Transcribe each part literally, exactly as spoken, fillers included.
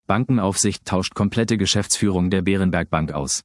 Bankenaufsicht tauscht komplette Geschäftsführung der Berenberg Bank aus.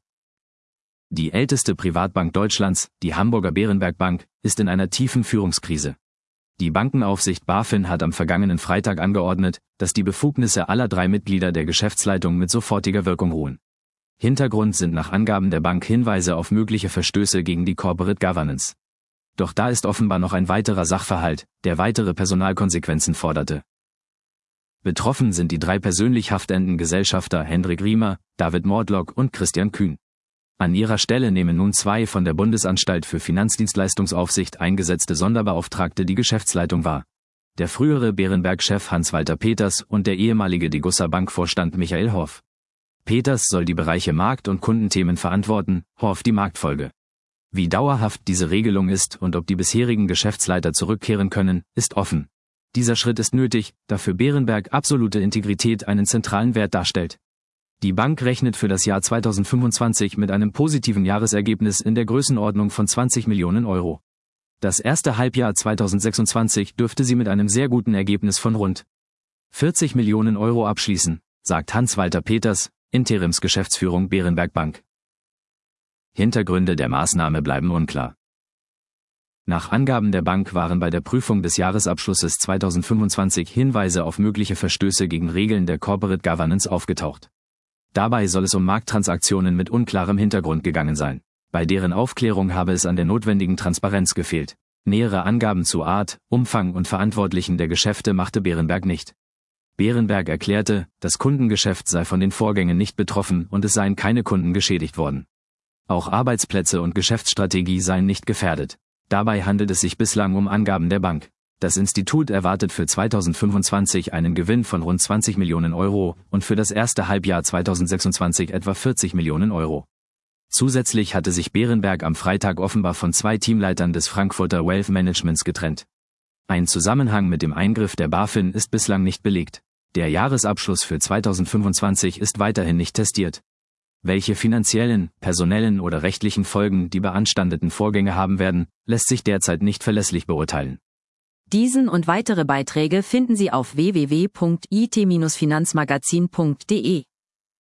Die älteste Privatbank Deutschlands, die Hamburger Berenberg Bank, ist in einer tiefen Führungskrise. Die Bankenaufsicht BaFin hat am vergangenen Freitag angeordnet, dass die Befugnisse aller drei Mitglieder der Geschäftsleitung mit sofortiger Wirkung ruhen. Hintergrund sind nach Angaben der Bank Hinweise auf mögliche Verstöße gegen die Corporate Governance. Doch da ist offenbar noch ein weiterer Sachverhalt, der weitere Personalkonsequenzen forderte. Betroffen sind die drei persönlich haftenden Gesellschafter Hendrik Riemer, David Mordlock und Christian Kühn. An ihrer Stelle nehmen nun zwei von der Bundesanstalt für Finanzdienstleistungsaufsicht eingesetzte Sonderbeauftragte die Geschäftsleitung wahr. Der frühere Berenberg-Chef Hans-Walter Peters und der ehemalige Degussa Bank-Vorstand Michael Horf. Peters soll die Bereiche Markt- und Kundenthemen verantworten, Horf die Marktfolge. Wie dauerhaft diese Regelung ist und ob die bisherigen Geschäftsleiter zurückkehren können, ist offen. Dieser Schritt ist nötig, da für Berenberg absolute Integrität einen zentralen Wert darstellt. Die Bank rechnet für das Jahr zweitausendfünfundzwanzig mit einem positiven Jahresergebnis in der Größenordnung von zwanzig Millionen Euro. Das erste Halbjahr zweitausendsechsundzwanzig dürfte sie mit einem sehr guten Ergebnis von rund vierzig Millionen Euro abschließen, sagt Hans-Walter Peters, Interimsgeschäftsführung Berenberg Bank. Hintergründe der Maßnahme bleiben unklar. Nach Angaben der Bank waren bei der Prüfung des Jahresabschlusses zweitausendfünfundzwanzig Hinweise auf mögliche Verstöße gegen Regeln der Corporate Governance aufgetaucht. Dabei soll es um Markttransaktionen mit unklarem Hintergrund gegangen sein. Bei deren Aufklärung habe es an der notwendigen Transparenz gefehlt. Nähere Angaben zu Art, Umfang und Verantwortlichen der Geschäfte machte Berenberg nicht. Berenberg erklärte, das Kundengeschäft sei von den Vorgängen nicht betroffen und es seien keine Kunden geschädigt worden. Auch Arbeitsplätze und Geschäftsstrategie seien nicht gefährdet. Dabei handelt es sich bislang um Angaben der Bank. Das Institut erwartet für zweitausendfünfundzwanzig einen Gewinn von rund zwanzig Millionen Euro und für das erste Halbjahr zweitausendsechsundzwanzig etwa vierzig Millionen Euro. Zusätzlich hatte sich Berenberg am Freitag offenbar von zwei Teamleitern des Frankfurter Wealth Managements getrennt. Ein Zusammenhang mit dem Eingriff der BaFin ist bislang nicht belegt. Der Jahresabschluss für zweitausendfünfundzwanzig ist weiterhin nicht testiert. Welche finanziellen, personellen oder rechtlichen Folgen die beanstandeten Vorgänge haben werden, lässt sich derzeit nicht verlässlich beurteilen. Diesen und weitere Beiträge finden Sie auf w w w punkt i t Bindestrich finanzmagazin punkt de.